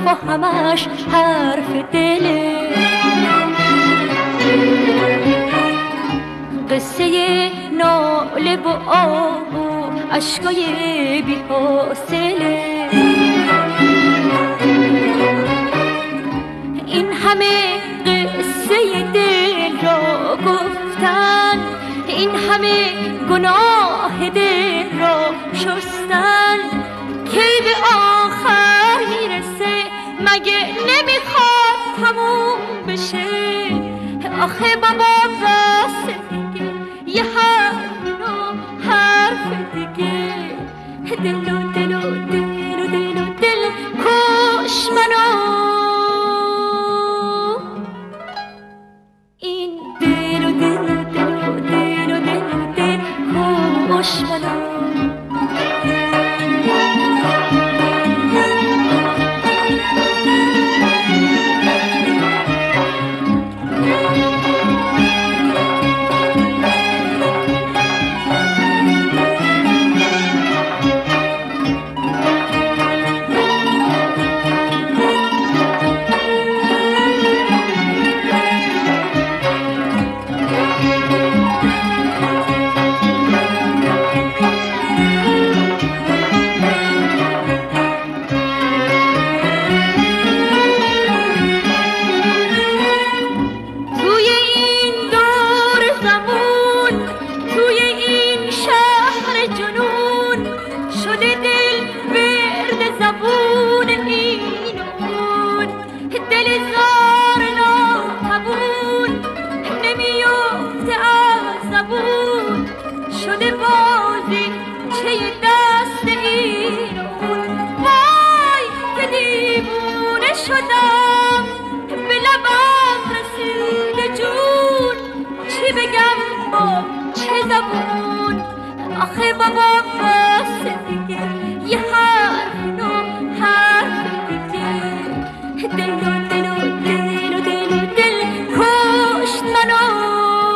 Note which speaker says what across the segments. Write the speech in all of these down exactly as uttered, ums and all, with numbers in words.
Speaker 1: و همش حرف دله. قصه ناله و آه و عشقای بی حاصله. این همه قصه دل را گفتن، این همه گناه دل را شستن، کی به آخر میرسه؟ مگه نمیخواد تموم بشه؟ آخه بابا بس دیگه، یه حرف و حرف دیگه. دل و دل و دل و دل و دل کش منو. این دل و دل و دل و دل و دل و دل کش منو. شده بازی چه دست اینون. وای که دیوونه شدم، به لبم رسیده جون. چی بگم با چه زبون؟ آخه بابا بس دیگه، یه حرف و حرف دیگه. دل و دل و دل و دل و دل کشت منو.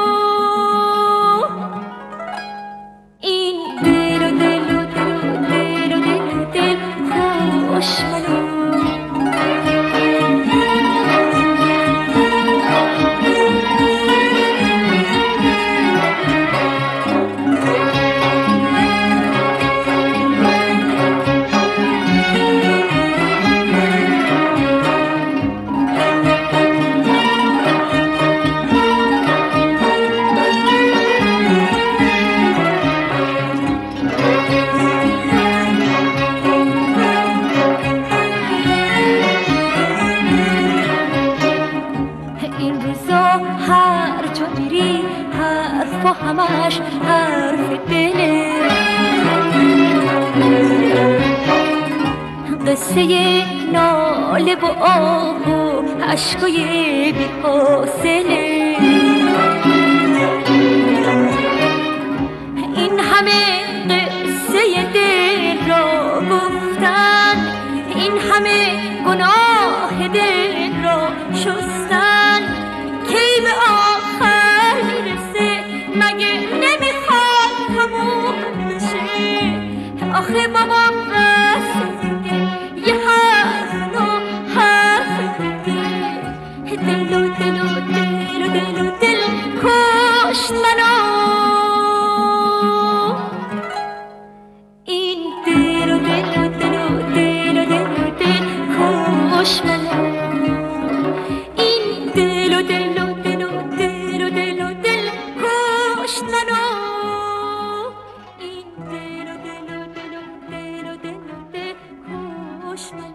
Speaker 1: هر جا میری حرف و همش حرف دله. قصه ناله و آه و عشقای بی حاصله. این همه قصه دل را گفتن، این همه گناه دل را شستن، کی به آخر میرسه؟ مگه نمیخواد تموم بشه؟ آخه بابا بس دیگه، یه حرف و حرف دیگه. دل و دل و دل و دل و دل کشت منو. این دل و دل و دل و دل و دل و دل کشت منو. این دل و دل و دل و دل و دل و دل کشت منو. این دل و دل و دل و دل و دل و دل کشت منو.